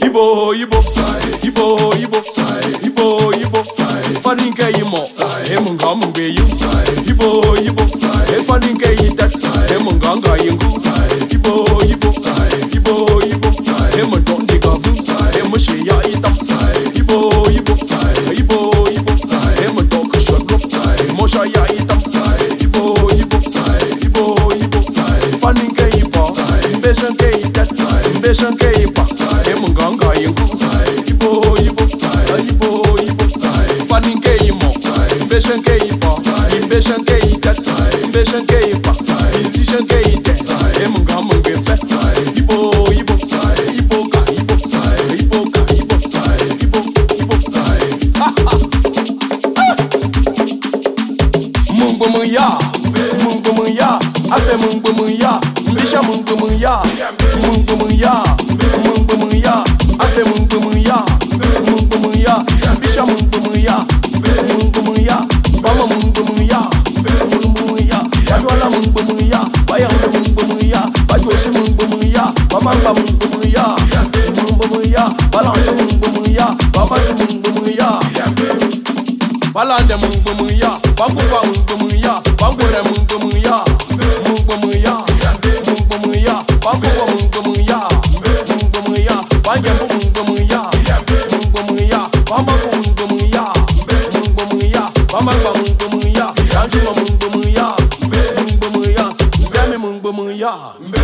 Ibo, Ibo, Ibo, Ibo, Ibo, Ibo, Faninke Imo, Emunga Munge you, Ibo, Ibo, Faninke Itat, Emunganga Yingu, Ibo, Ibo, Ibo, Ibo, Emunton de Gavu, Emushia Itam, Ibo, Ibo, Ibo, Ibo, Emutok Shadro, Moshaya Itam, Ibo, Ibo, Ibo, Ibo, Faninke Ipa, Beshanke Itat, Beshanke Ipa, Emunganga Yingu, Ibo, Ibo, Ibo, Ibo, Faninke Imo, Beshanke Ipa, Beshanke Itat, Beshanke Ipa, Ishanke Itat, Emunga Munge Fat, Ibo, Ibo, Ibo Ka, Ibo, Ibo Ka, Ibo, Ibo, Ibo, Mungumuya, Mungumuya, Ape Mungumuya, Bisha Mungumuya, Mungumuya, Mungumuya, Ape Mungumuya, Mungumuya, Bisha Mungumuya, Mungumuya, Bama Mungumuya, Mungumuya, Badwala Mungumuya, Bayanga Mungumuya, Badwashi Mungumuya, Bamanga Mungumuya, Mungumuya, Balanda Mungumuya, Bamashi Mungumuya, Balanda Mungumuya, Bakuba Mungumuya, Bangura Mungumuya, Mungumuya, Mungumuya, Bakuba Mungumuya, Mungumuya, Bangam Mungumuya, Mungumuya, Bamaku Mungumuya, Mungumuya, Bamanga Mungumuya, Yanjuma Mungumuya, Mungumuya, Zami Mungumuya.